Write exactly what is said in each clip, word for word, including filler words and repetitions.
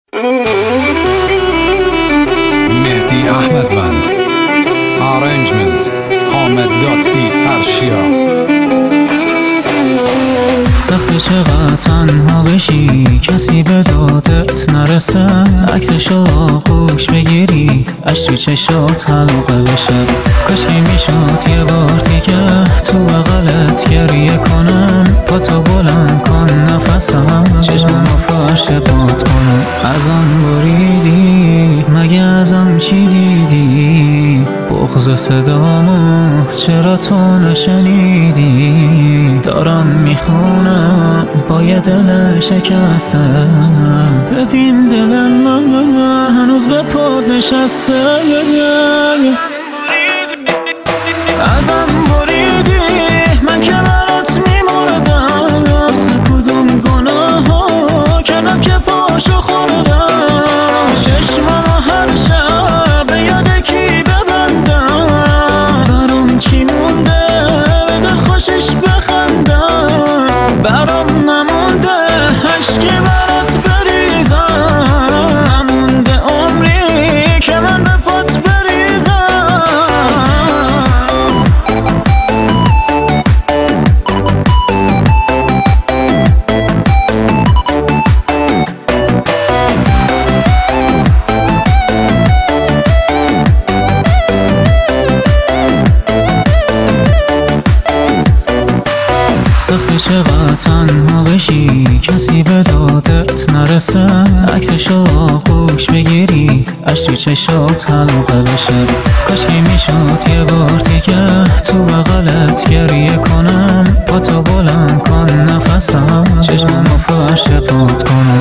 مهدی احمدوند Arrangement حامد دات بی ارشیا. سخت چقدر تنها بشی کسی به دادت نرسه، عکسشو خوش بگیری اش تو چشات حلقه بشه. کاشکی میشد یه بار دیگه تو بغلت گریه کنم، پاتو بلند کن نفسم چشممو فاش باد کنم. ازم بریدی مگه ازم چی دیدی؟ بغض صدامو چرا تو نشنیدی؟ دارم میخونم با یه دل شکسته، ببین دل من هنوز به پاد نشسته. ازم بریدی من که برات میمردم، کدوم گناه ها کردم که پاشو خوردم. چشمم هر شب به یاد کی ببندم، برام چی مونده به دل خوشش بخندم. برام نمونده عشقی برات بریزم، نمونده عمری که من به پات بریزم. سخت چقدر تنها بشی کسی به دادت نرسه، عکسشو خوش بگیری اش تو چشات حلقه بشه. کاشکی میشد یه بار دیگه تو بغلت گریه کنم، پاتو بلند کن نفسم چشممو فاش باد کنم.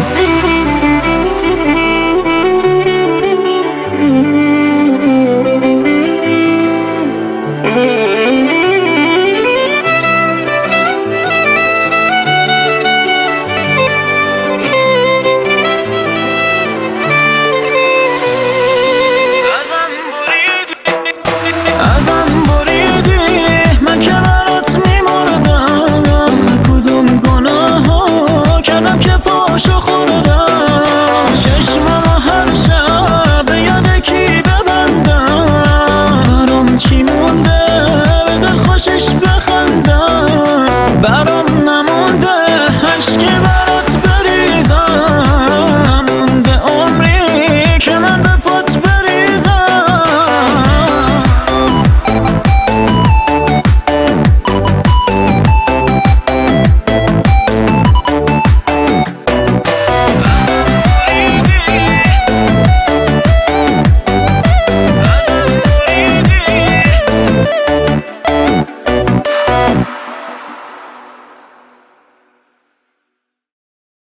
ازم بریدی من که برات میمردم، کدوم گناه ها کردم که پاشو خوردم.